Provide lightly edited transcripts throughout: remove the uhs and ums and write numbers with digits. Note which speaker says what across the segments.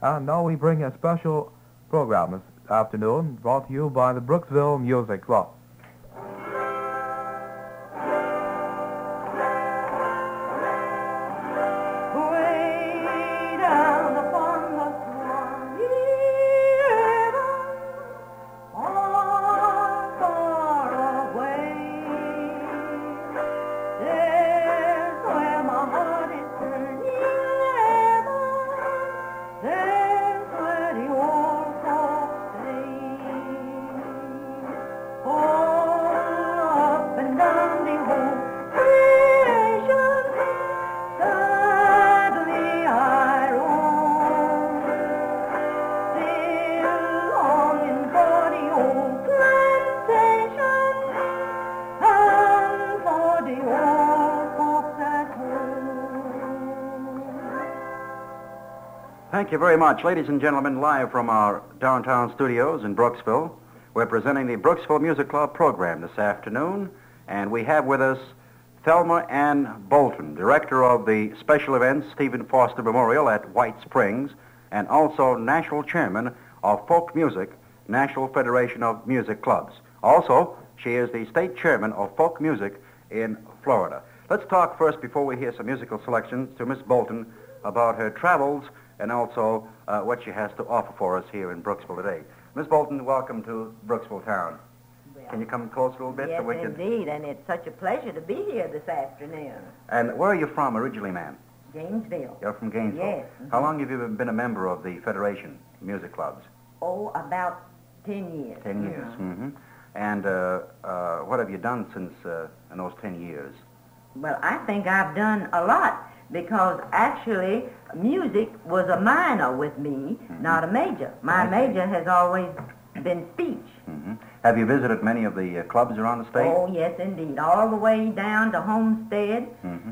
Speaker 1: And now we bring a special program this afternoon brought to you by the Brooksville Music Club.
Speaker 2: Thank you very much. Ladies and gentlemen, live from our downtown studios in Brooksville, we're presenting the Brooksville Music Club program this afternoon, and we have with us Thelma Ann Bolton, director of the special events Stephen Foster Memorial at White Springs, and also national chairman of Folk Music, National Federation of Music Clubs. Also, she is the state chairman of folk music in Florida. Let's talk first, before we hear some musical selections, to Miss Bolton about her travels and also what she has to offer for us here in Brooksville today. Miss Bolton, welcome to Brooksville town.
Speaker 3: Well,
Speaker 2: can you come close a little bit?
Speaker 3: Yes,
Speaker 2: so we
Speaker 3: indeed, and it's such a pleasure to be here this afternoon.
Speaker 2: And where are you from originally, ma'am?
Speaker 3: Gainesville.
Speaker 2: You're from Gainesville?
Speaker 3: Yes.
Speaker 2: How long have you been a member of the Federation Music Clubs?
Speaker 3: Oh, about 10 years.
Speaker 2: 10 years. Mm-hmm. And what have you done since in those 10 years?
Speaker 3: Well, I think I've done a lot, because actually music was a minor with me, not a major. My major has always been speech.
Speaker 2: Mm-hmm. Have you visited many of the clubs around the state?
Speaker 3: Oh, yes, indeed. All the way down to Homestead,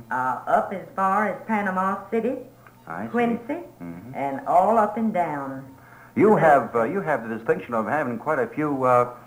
Speaker 3: up as far as Panama City, Quincy, and all up and down.
Speaker 2: You have the distinction of having quite a few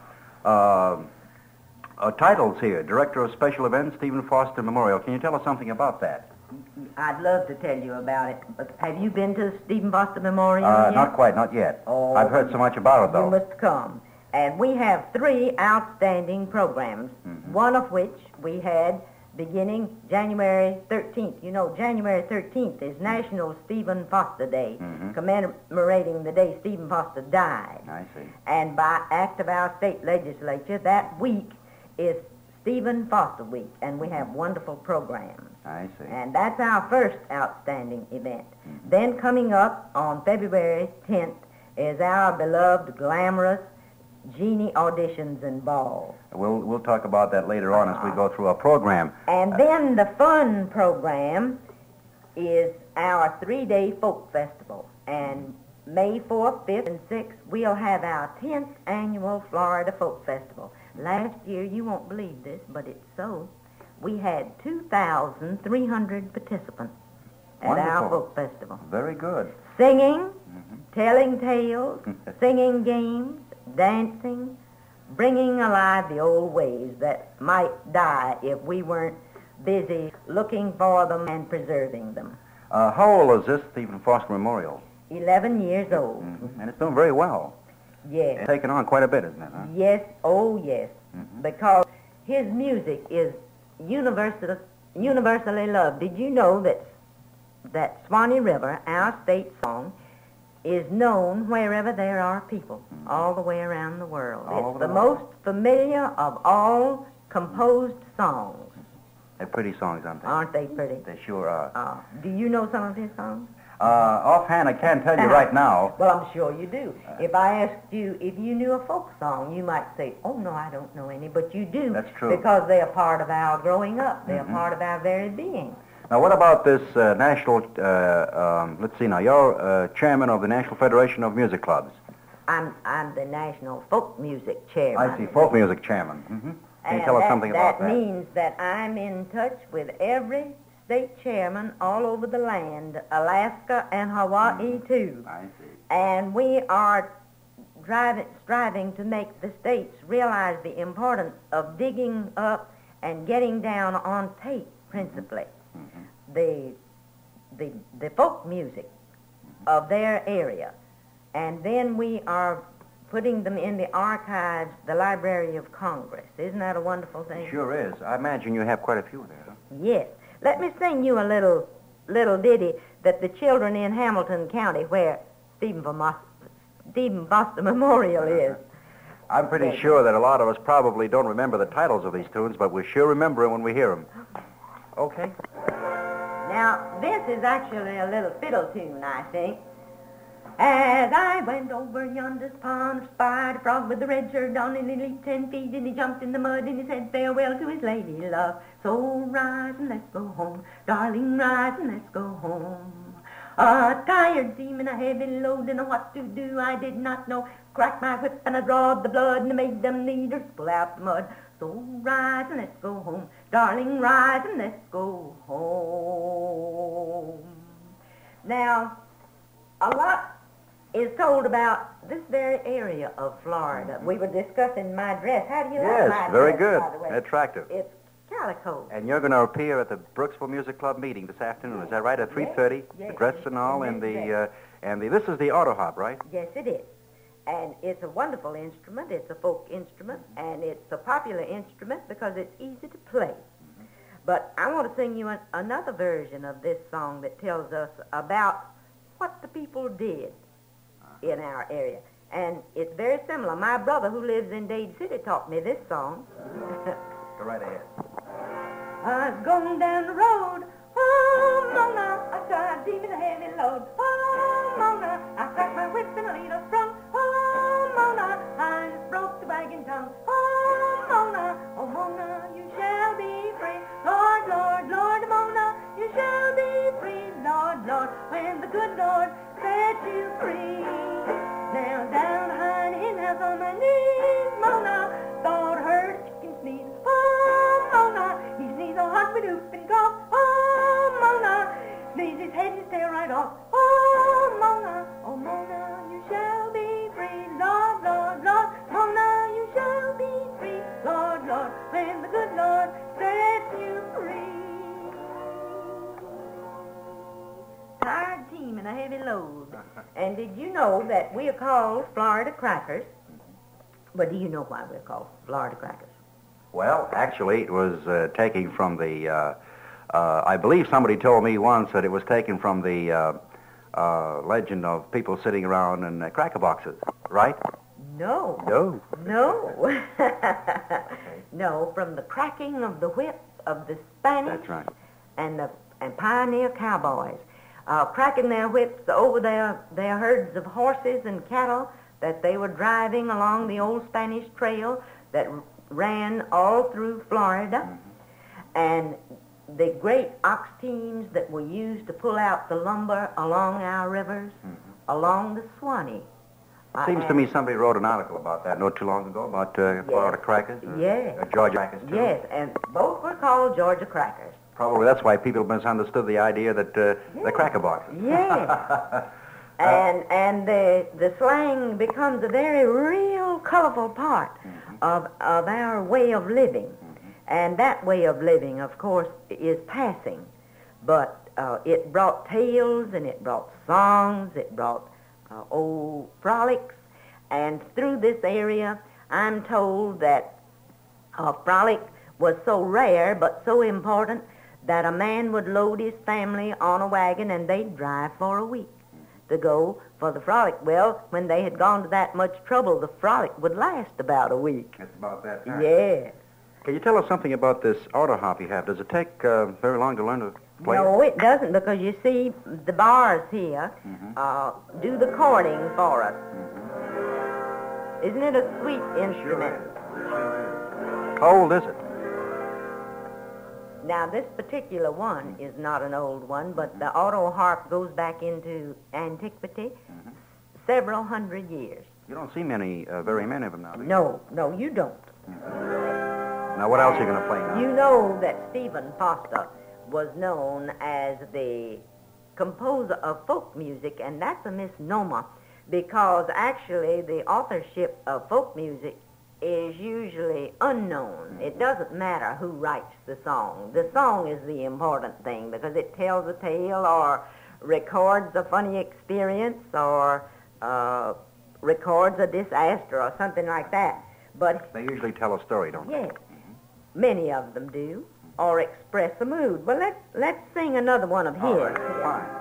Speaker 2: titles here. Director of Special Events, Stephen Foster Memorial. Can you tell us something about that?
Speaker 3: I'd love to tell you about it. But have you been to Stephen Foster Memorial yet?
Speaker 2: Not quite, not yet.
Speaker 3: Oh,
Speaker 2: I've heard so much about it, though.
Speaker 3: You must come. And we have 3 outstanding programs, one of which we had beginning January 13th. You know, January 13th is National Stephen Foster Day, commemorating the day Stephen Foster died.
Speaker 2: I see.
Speaker 3: And by act of our state legislature, that week is Stephen Foster Week, and we have wonderful programs.
Speaker 2: I see.
Speaker 3: And that's our first outstanding event. Then coming up on February 10th is our beloved, glamorous Genie auditions and ball.
Speaker 2: We'll talk about that later on as we go through our program.
Speaker 3: And then the fun program is our 3-day folk festival. And May 4th, 5th, and 6th, we'll have our 10th annual Florida Folk Festival. Last year, you won't believe this, but it's so, we had 2,300 participants at our folk festival.
Speaker 2: Very good.
Speaker 3: Singing, telling tales, singing games, dancing, bringing alive the old ways that might die if we weren't busy looking for them and preserving them.
Speaker 2: How old is this Stephen Foster Memorial?
Speaker 3: 11 years old.
Speaker 2: And it's doing very well.
Speaker 3: Yes.
Speaker 2: It's taken on quite a bit, isn't it? Huh?
Speaker 3: Yes, oh yes, because his music is universally loved. Did you know that Swanee River, our state song, is known wherever there are people, all the way around the world? It's the most familiar of all composed songs.
Speaker 2: They're pretty songs, aren't they?
Speaker 3: Aren't they pretty?
Speaker 2: They sure are.
Speaker 3: Do you know some of his songs?
Speaker 2: Offhand, I can't tell you right now.
Speaker 3: Well, I'm sure you do. If I asked you if you knew a folk song, you might say, oh, no, I don't know any, but you do.
Speaker 2: That's true.
Speaker 3: Because they are part of our growing up. They are part of our very being.
Speaker 2: Now, what about this national, let's see now, you're chairman of the National Federation of Music Clubs.
Speaker 3: I'm the National Folk Music Chairman.
Speaker 2: I see, folk music chairman. Can you tell us something about that?
Speaker 3: That means that I'm in touch with every state chairman all over the land, Alaska and Hawaii too.
Speaker 2: I see.
Speaker 3: And we are striving to make the states realize the importance of digging up and getting down on tape, principally, the folk music of their area. And then we are putting them in the archives, the Library of Congress. Isn't that a wonderful thing?
Speaker 2: Sure is. I imagine you have quite a few there, huh?
Speaker 3: Yes. Let me sing you a little ditty that the children in Hamilton County, where Stephen Foster Memorial is.
Speaker 2: I'm pretty sure that a lot of us probably don't remember the titles of these tunes, but we sure remember them when we hear them. Okay.
Speaker 3: Now, this is actually a little fiddle tune, I think. As I went over yonder's pond, spied a frog with a red shirt on, and he leaped 10 feet, and he jumped in the mud, and he said farewell to his lady love. So rise and let's go home, darling, rise and let's go home. A tired seaman, a heavy load, and a what to do I did not know. Cracked my whip and I drawed the blood, and I made them leaders pull out the mud. So rise and let's go home, darling, rise and let's go home. Now, a lot is told about this very area of Florida. We were discussing my dress. How do you like my
Speaker 2: Yes, very
Speaker 3: dress,
Speaker 2: good.
Speaker 3: by the way?
Speaker 2: Attractive.
Speaker 3: It's calico.
Speaker 2: And you're going to appear at the Brooksville Music Club meeting this afternoon. Is that right? At 3:30.
Speaker 3: Yes,
Speaker 2: The dress and all, and this is the auto hop, right?
Speaker 3: Yes, it is. And it's a wonderful instrument. It's a folk instrument, and it's a popular instrument because it's easy to play. But I want to sing you another version of this song that tells us about what the people did in our area. And it's very similar. My brother, who lives in Dade City, taught me this song.
Speaker 2: Go right ahead.
Speaker 3: I was going down the road, oh, Mona, I tried deeming a heavy load. Oh, Mona, I cracked my whip and I lead her from. Oh, Mona, I just broke the wagon tongue. Oh, Mona, you shall be free. Lord, Lord, Lord, Mona, you shall be free. Lord, Lord, when the good Lord set you free. Now down behind in house on my knees, Mona, thought I heard a chicken sneeze. Oh, Mona, he sneezed a hot with whoop and cough. Oh, Mona, sneezed his head and his tail right off. Oh, Mona, you shall be free. Lord, Lord, Lord, Mona, you shall be free. Lord, Lord, when the good Lord sets you free. Tired team and a heavy load. And did you know that we are called Florida Crackers? But do you know why we're called Florida Crackers?
Speaker 2: Well, actually, it was taken from the, I believe somebody told me once that it was taken from the legend of people sitting around in cracker boxes, right?
Speaker 3: No.
Speaker 2: No.
Speaker 3: No. No, from the cracking of the whips of the Spanish
Speaker 2: That's right.
Speaker 3: and pioneer cowboys. Cracking their whips over their herds of horses and cattle that they were driving along the old Spanish trail that ran all through Florida. And the great ox teams that were used to pull out the lumber along our rivers, along the Swanee.
Speaker 2: Seems to me somebody wrote an article about that not too long ago, about Florida crackers.
Speaker 3: Yes.
Speaker 2: Georgia crackers, too.
Speaker 3: Yes, and both were called Georgia Crackers.
Speaker 2: Probably that's why people misunderstood the idea that the cracker boxes.
Speaker 3: Yeah. And the slang becomes a very real colorful part of our way of living. And that way of living, of course, is passing. But it brought tales and it brought songs, it brought old frolics. And through this area, I'm told that a frolic was so rare but so important that a man would load his family on a wagon and they'd drive for a week to go for the frolic. Well, when they had gone to that much trouble, the frolic would last about a week.
Speaker 2: It's about that time.
Speaker 3: Yes.
Speaker 2: Can you tell us something about this auto hop you have? Does it take very long to learn to play it?
Speaker 3: No, it doesn't, because you see, the bars here do the chording for us. Isn't it a sweet instrument?
Speaker 2: Sure is. How old is it?
Speaker 3: Now, this particular one is not an old one, but the auto harp goes back into antiquity several hundred years.
Speaker 2: You don't see many, very many of them now. do you?
Speaker 3: No, you don't.
Speaker 2: Now, what else are you going to play now?
Speaker 3: You know that Stephen Foster was known as the composer of folk music, and that's a misnomer, because actually the authorship of folk music is usually unknown. It doesn't matter who writes the song. The song is the important thing because it tells a tale or records a funny experience or records a disaster or something like that. But
Speaker 2: They usually tell a story, don't they?
Speaker 3: yes, many of them do, or express a mood. Well, let's sing another one of his.
Speaker 2: All right,
Speaker 3: here.
Speaker 2: fine.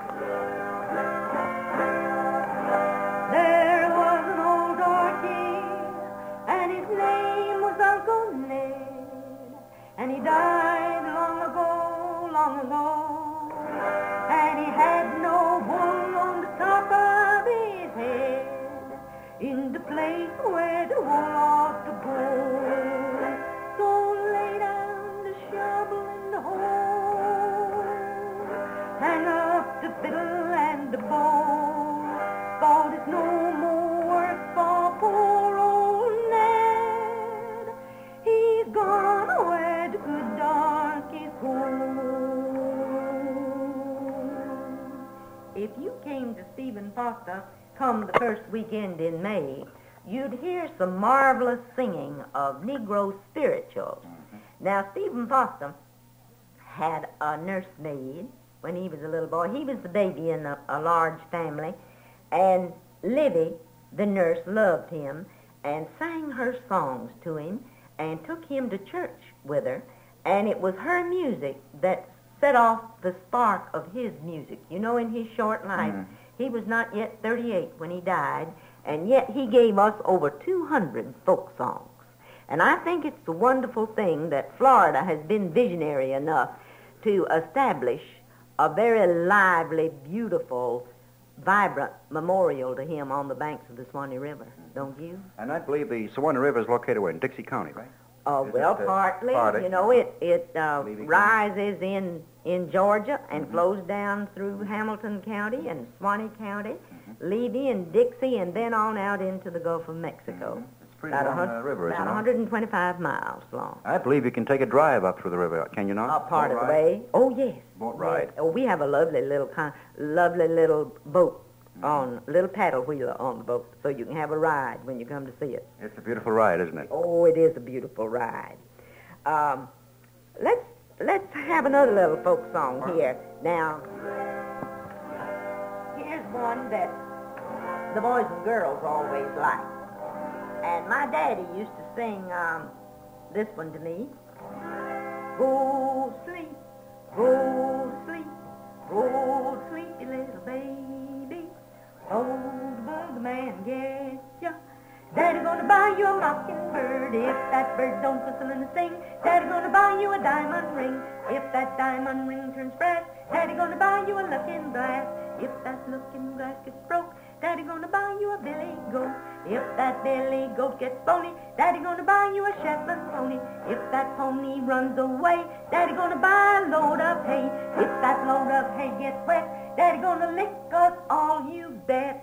Speaker 3: There was an old darky, and his name was Uncle Ned, and he died long ago, long ago, and he had no wool on the top of his head, in the place where the wool ought to go. So lay down the shovel and the hoe, hang up the fiddle and the bow, for there's no more work for poor old Ned. He's gone where the good darkies go. If you came to Stephen Foster come the first weekend in May, you'd hear some marvelous singing of Negro spirituals. Now, Stephen Foster had a nursemaid when he was a little boy. He was the baby in a large family, and Livy, the nurse, loved him and sang her songs to him and took him to church with her, and it was her music that set off the spark of his music. You know, in his short life, he was not yet 38 when he died, and yet he gave us over 200 folk songs. And I think it's a wonderful thing that Florida has been visionary enough to establish a very lively, beautiful, vibrant memorial to him on the banks of the Swanee River, don't you?
Speaker 2: And I believe the Swanee River is located where? In Dixie County, right? Is
Speaker 3: Well,
Speaker 2: it,
Speaker 3: partly.
Speaker 2: partly?
Speaker 3: You know, it
Speaker 2: Levy
Speaker 3: rises in Georgia and flows down through Hamilton County and Swanee County, Levy and Dixie, and then on out into the Gulf of Mexico.
Speaker 2: It's a pretty long river, isn't
Speaker 3: About
Speaker 2: it?
Speaker 3: 125 miles long.
Speaker 2: I believe you can take a drive up through the river, can you not?
Speaker 3: A part of
Speaker 2: Boat
Speaker 3: the
Speaker 2: ride?
Speaker 3: way. Oh, yes.
Speaker 2: Boat
Speaker 3: Yes.
Speaker 2: ride.
Speaker 3: Oh, we have a lovely little boat on a little paddle wheeler on the boat, so you can have a ride when you come to see it.
Speaker 2: It's a beautiful ride, isn't it?
Speaker 3: Oh, it is a beautiful ride. Let's have another little folk song here. Now, here's one that the boys and girls always like. And my daddy used to sing this one to me. Go sleep, go sleep, go sleepy little baby. Oh, the bugman gets ya. Daddy gonna buy you a mockingbird if that bird don't whistle and sing. Daddy gonna buy you a diamond ring if that diamond ring turns brass. Daddy gonna buy you a looking glass if that looking glass gets broke. Daddy gonna buy you a billy goat if that billy goat gets bony. Daddy gonna buy you a Shetland pony if that pony runs away. Daddy gonna buy a load of hay if that load of hay gets wet. Daddy gonna lick us all, you bet.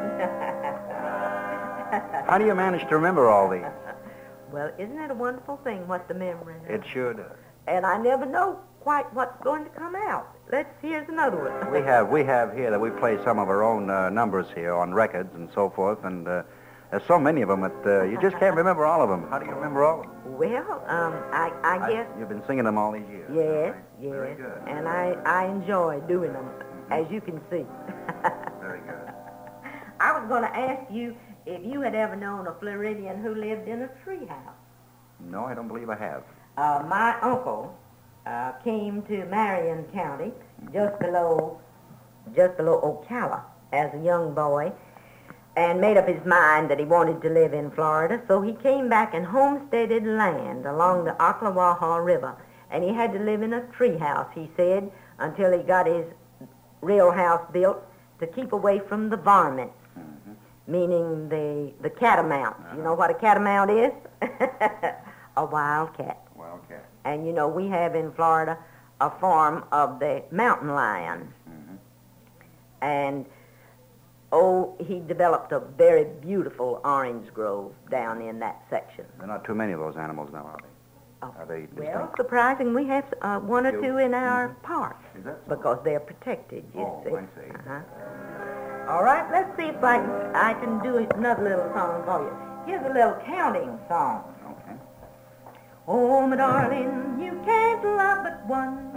Speaker 2: How do you manage to remember all these?
Speaker 3: Well, isn't it a wonderful thing what the memory does?
Speaker 2: It sure does.
Speaker 3: And I never know quite what's going to come out. Here's another one.
Speaker 2: We have here that we play some of our own numbers here on records and so forth, and there's so many of them that you just can't remember all of them. How do you remember all of them?
Speaker 3: Well, I guess...
Speaker 2: You've been singing them all these years.
Speaker 3: Yes,
Speaker 2: right?
Speaker 3: yes.
Speaker 2: Very good.
Speaker 3: And I enjoy doing them, as you can see.
Speaker 2: Very good.
Speaker 3: I was going to ask you if you had ever known a Floridian who lived in a treehouse.
Speaker 2: No, I don't believe I have.
Speaker 3: My uncle came to Marion County, just below Ocala, as a young boy, and made up his mind that he wanted to live in Florida. So he came back and homesteaded land along the Ocklawaha River, and he had to live in a treehouse, he said, until he got his real house built to keep away from the varmints. Meaning the catamounts. You know what a catamount is? A wildcat.
Speaker 2: Wildcat.
Speaker 3: And you know, we have in Florida a form of the mountain lion. And, he developed a very beautiful orange grove down in that section.
Speaker 2: There are not too many of those animals now, are they?
Speaker 3: Oh,
Speaker 2: Are they
Speaker 3: well,
Speaker 2: distinct?
Speaker 3: surprising, we have one or
Speaker 2: You-
Speaker 3: two in our park
Speaker 2: Is that so?
Speaker 3: because they're protected, you see.
Speaker 2: I see.
Speaker 3: All right, let's see if I can do another little song for you. Here's a little counting song.
Speaker 2: Okay.
Speaker 3: Oh, my darling, you can't love but one.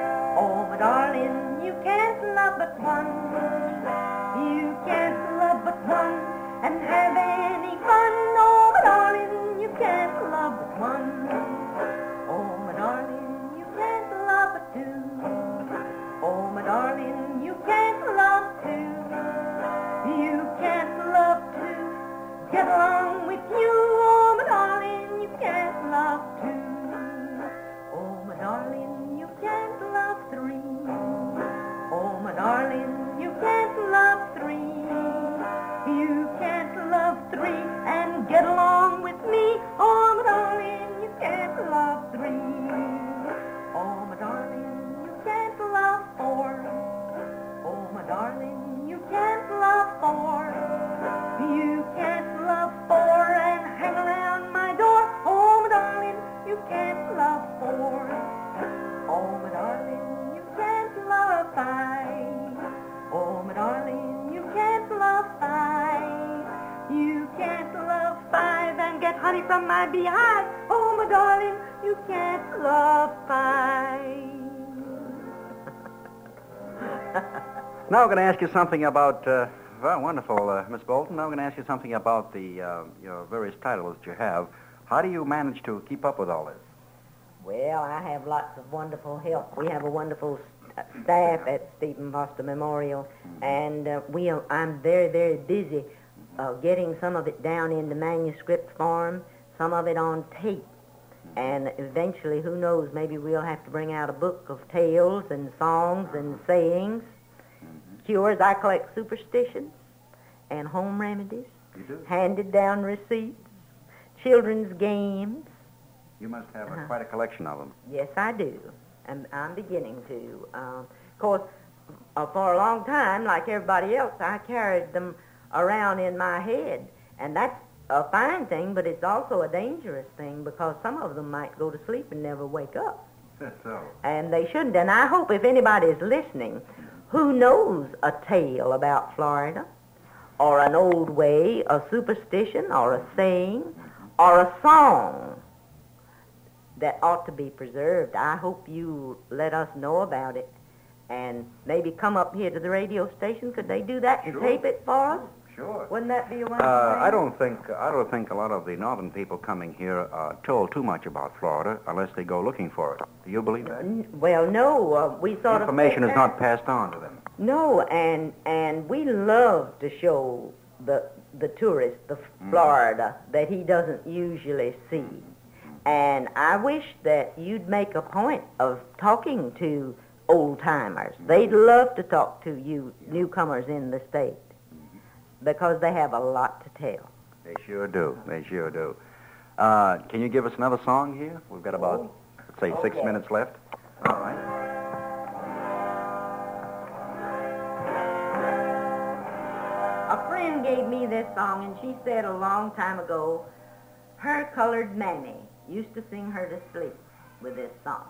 Speaker 3: Oh, my darling, you can't love but one. You can't love but and have any fun. Oh, my darling, you can't love but one. Oh, my darling, you can't love but two. Oh, my darling, you can't love two. You can't love two. Get along with you. Oh, my darling, you can't love two. Oh, my darling, you can't love three. Oh, my darling, you can't love three. You can't love three and get along with me. Oh, my darling, you can't love three. Oh, my darling, you can't love four. Oh, my darling, you can't love four. You can't love four and hang around my door. Oh, my darling, you can't love four. Oh, my darling, you can't love five. Oh, my darling, you can't love five. You can't love five and get honey from my beehive. Oh, my darling, you can't love five.
Speaker 2: Now I'm going to ask you something about, wonderful, Miss Bolton. Now I'm going to ask you something about the your various titles that you have. How do you manage to keep up with all this?
Speaker 3: Well, I have lots of wonderful help. We have a wonderful staff at Stephen Foster Memorial, and I'm very, very busy getting some of it down into manuscript form, some of it on tape, and eventually, who knows, maybe we'll have to bring out a book of tales and songs and sayings, cures. I collect superstitions and home remedies, handed down receipts, children's games.
Speaker 2: You must have quite a collection of them.
Speaker 3: Yes, I do. And I'm beginning to. Of course, for a long time, like everybody else, I carried them around in my head. And that's a fine thing, but it's also a dangerous thing because some of them might go to sleep and never wake up.
Speaker 2: That's so.
Speaker 3: And they shouldn't. And I hope if anybody is listening who knows a tale about Florida or an old way, a superstition or a saying or a song that ought to be preserved, I hope you let us know about it and maybe come up here to the radio station. Could they do that and tape it for us?
Speaker 2: Sure.
Speaker 3: Wouldn't that be a wonderful thing?
Speaker 2: I don't think a lot of the northern people coming here are told too much about Florida unless they go looking for it. Do you believe that?
Speaker 3: Well, no. We sort
Speaker 2: Information is not passed on to them.
Speaker 3: No, and we love to show the tourist the Florida that he doesn't usually see. And I wish that you'd make a point of talking to old-timers. They'd love to talk to you newcomers in the state because they have a lot to tell.
Speaker 2: They sure do. They sure do. Can you give us another song here? We've got about, let's say, 6 minutes left. All right.
Speaker 3: A friend gave me this song, and she said a long time ago, her colored mammy used to sing her to sleep with this song.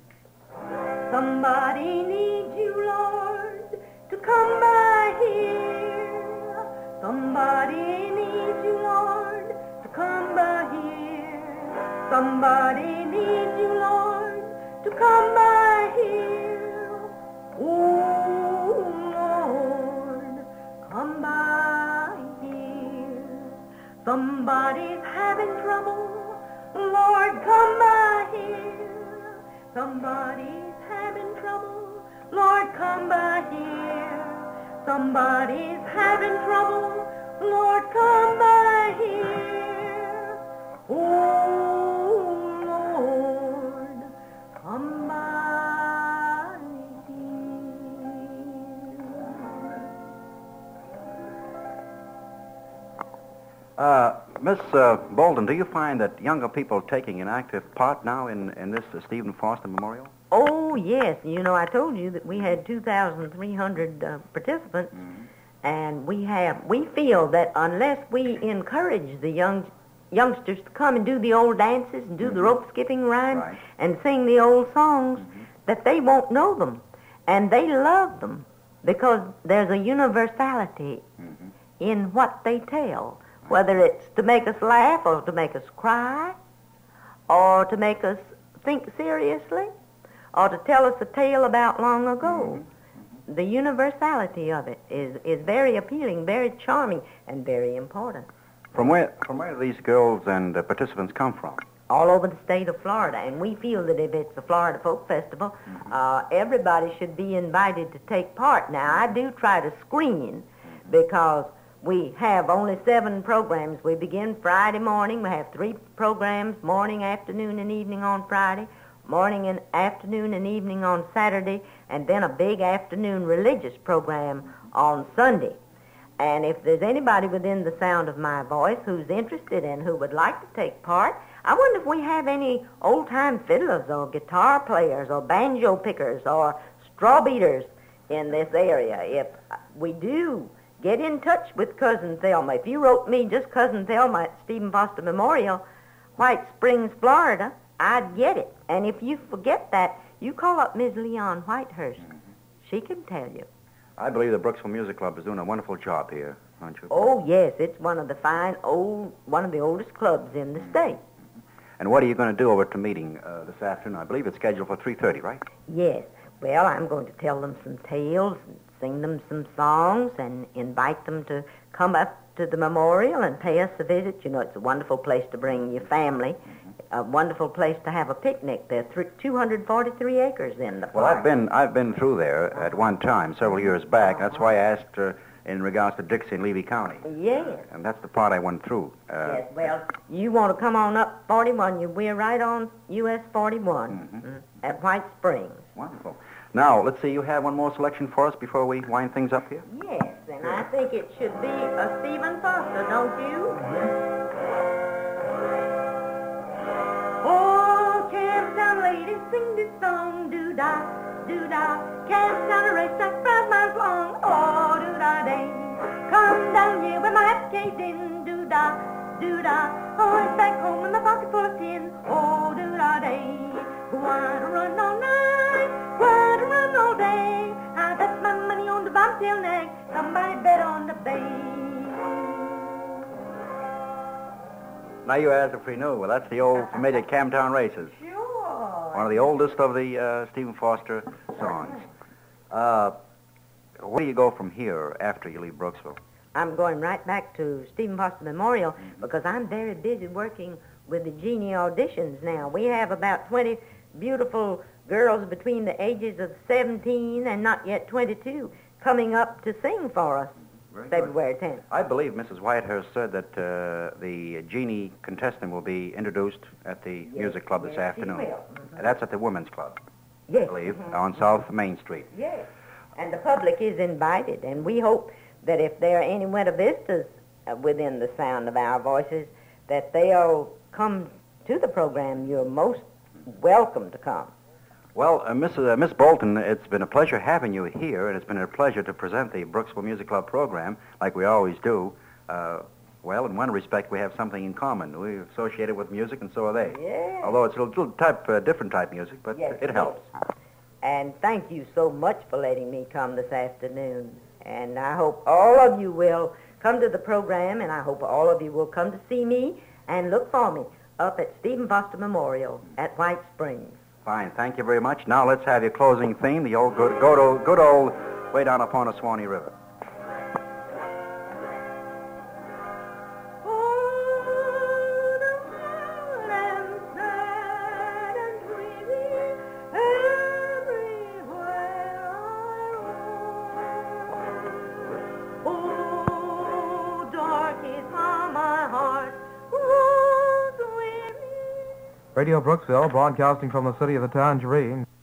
Speaker 3: Somebody needs you, Lord, to come by here. Somebody needs you, Lord, to come by here. Somebody needs you, Lord, to come by here. Oh, Lord, come by here. Somebody's having trouble. Lord, come by here. Somebody's having trouble. Lord, come by here. Somebody's having trouble. Lord, come by here. Oh, Lord, come by
Speaker 2: here. Miss Bolton, do you find that younger people taking an active part now in this Stephen Foster Memorial?
Speaker 3: Oh, yes. You know, I told you that we had 2,300 participants, and we feel that unless we encourage the youngsters to come and do the old dances and do the rope skipping rhymes and sing the old songs, that they won't know them. And they love them because there's a universality in what they tell. Whether it's to make us laugh or to make us cry or to make us think seriously or to tell us a tale about long ago. the universality of it is very appealing, very charming, and very important.
Speaker 2: From where do these girls and participants come from?
Speaker 3: All over the state of Florida, and we feel that if it's a Florida Folk Festival, everybody should be invited to take part. Now, I do try to screen because we have only 7 programs. We begin Friday morning. We have 3 programs, morning, afternoon, and evening on Friday, morning and afternoon and evening on Saturday, and then a big afternoon religious program on Sunday. And if there's anybody within the sound of my voice who's interested and who would like to take part, I wonder if we have any old-time fiddlers or guitar players or banjo pickers or straw beaters in this area. If we do, get in touch with Cousin Thelma. If you wrote me just Cousin Thelma at Stephen Foster Memorial, White Springs, Florida, I'd get it. And if you forget that, you call up Ms. Leon Whitehurst. She can tell you.
Speaker 2: I believe the Brooksville Music Club is doing a wonderful job here, aren't you?
Speaker 3: Oh, yes. It's one of the oldest clubs in the state.
Speaker 2: And what are you going to do over at the meeting this afternoon? I believe it's scheduled for 3:30, right?
Speaker 3: Yes. Well, I'm going to tell them some tales and sing them some songs and invite them to come up to the memorial and pay us a visit. You know, it's a wonderful place to bring your family, a wonderful place to have a picnic. There are 243 acres in the park.
Speaker 2: Well, I've been through there at one time, several years back. That's why I asked in regards to Dixie and Levy County.
Speaker 3: Yes.
Speaker 2: And that's the part I went through.
Speaker 3: Yes, well, you want to come on up 41. We're right on US 41 at White Springs.
Speaker 2: Wonderful. Now, let's see, you have one more selection for us before we wind things up here?
Speaker 3: Yes, and I think it should be a Stephen Foster, don't you? Oh, Camptown ladies, sing this song, doo-dah, doo-dah. Camptown, a racetrack 5 miles long, oh, doo-dah day. Come down here with my hat caved in, doo-dah, doo-dah. Oh, it's back home with my pocket full of tin, oh, doo-dah day. Want to run all night, want to run all day. I bet my money on the bobtail nag, somebody bet on the bay.
Speaker 2: Now you ask if we knew. Well, that's the old familiar Camptown Races.
Speaker 3: Sure.
Speaker 2: One of the oldest of the Stephen Foster songs. Where do you go from here after you leave Brooksville?
Speaker 3: I'm going right back to Stephen Foster Memorial because I'm very busy working with the Genie auditions now. We have about 20 beautiful girls between the ages of 17 and not yet 22 coming up to sing for us February 10th.
Speaker 2: I believe Mrs. Whitehurst said that the Genie contestant will be introduced at the music club this afternoon. That's at the Women's Club,
Speaker 3: Yes.
Speaker 2: I believe, on South Main Street.
Speaker 3: Yes. And the public is invited, and we hope that if there are any winter visitors within the sound of our voices, that they'll come to the program. You're most welcome to come.
Speaker 2: Well, Miss Bolton, it's been a pleasure having you here, and it's been a pleasure to present the Brooksville Music Club program, like we always do. Well, in one respect, we have something in common. We're associated with music, and so are they.
Speaker 3: Yeah.
Speaker 2: Although it's a little different type music, but
Speaker 3: Yes,
Speaker 2: it helps.
Speaker 3: And thank you so much for letting me come this afternoon. And I hope all of you will come to the program, and I hope all of you will come to see me and look for me up at Stephen Foster Memorial at White Springs.
Speaker 2: Fine, thank you very much. Now let's have your closing theme, the old good old Way Down Upon a Swanee River.
Speaker 1: Radio Brooksville, broadcasting from the city of the Tangerine.